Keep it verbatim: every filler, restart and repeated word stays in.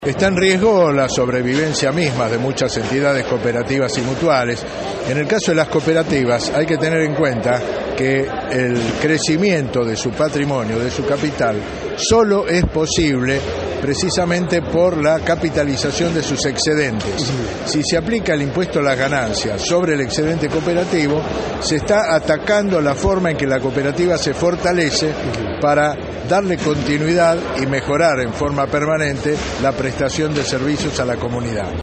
Está en riesgo la sobrevivencia misma de muchas entidades cooperativas y mutuales. En el caso de las cooperativas hay que tener en cuenta que el crecimiento de su patrimonio, de su capital, solo es posible precisamente por la capitalización de sus excedentes. Si se aplica el impuesto a las ganancias sobre el excedente cooperativo, se está atacando la forma en que la cooperativa se fortalece para darle continuidad y mejorar en forma permanente la prestación de servicios a la comunidad.